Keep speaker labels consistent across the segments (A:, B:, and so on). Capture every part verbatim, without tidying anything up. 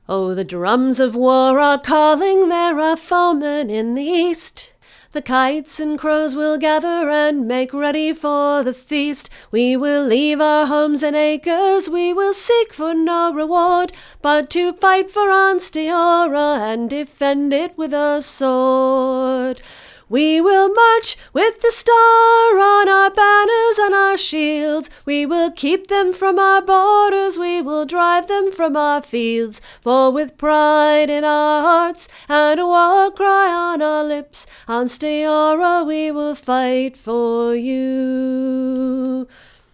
A: Oh, the drums of war are calling, there are foemen in the east. The kites and crows will gather and make ready for the feast. We will leave our homes and acres, we will seek for no reward, but to fight for Ansteorra and defend it with a sword. We will march with the star on our banners and our shields. We will keep them from our borders, we will drive them from our fields. For with pride in our hearts and a war cry on our lips, Ansteorra, we will fight for you.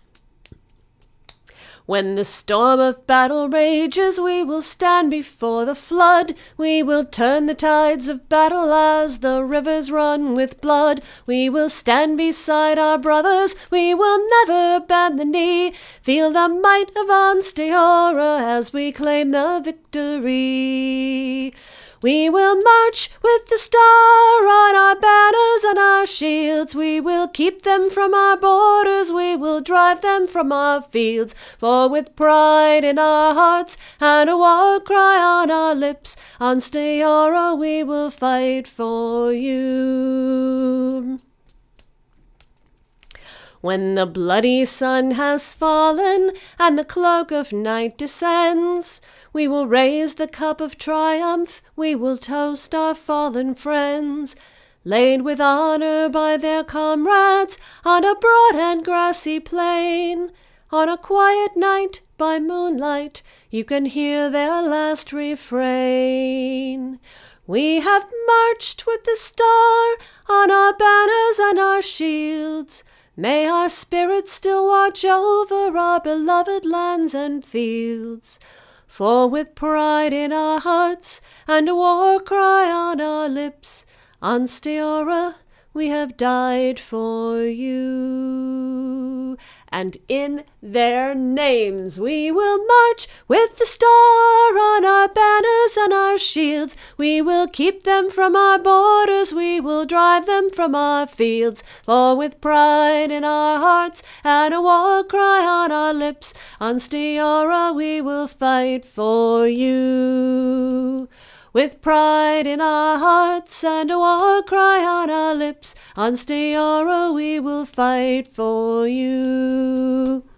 A: When the storm of battle rages, we will stand before the flood. We will turn the tides of battle as the rivers run with blood. We will stand beside our brothers, we will never bend the knee. Feel the might of Ansteorra as we claim the victory. We will march with the star on our banners and our shields. We will keep them from our borders, we will drive them from our fields. For with pride in our hearts and a war cry on our lips, Ansteorra, we will fight for you. When the bloody sun has fallen and the cloak of night descends, we will raise the cup of triumph, we will toast our fallen friends, laid with honor by their comrades on a broad and grassy plain. On a quiet night by moonlight, you can hear their last refrain. We have marched with the star on our banners and our shields. May our spirits still watch over our beloved lands and fields. For with pride in our hearts and a war cry on our lips, Ansteorra, we have died for you. And in their names we will march with the star on our banners and our shields. We will keep them from our borders, we will drive them from our fields. For with pride in our hearts and a war cry on our lips, Ansteorra, we will fight for you. With pride in our hearts and a war cry on our lips, Ansteorra, we will fight for you.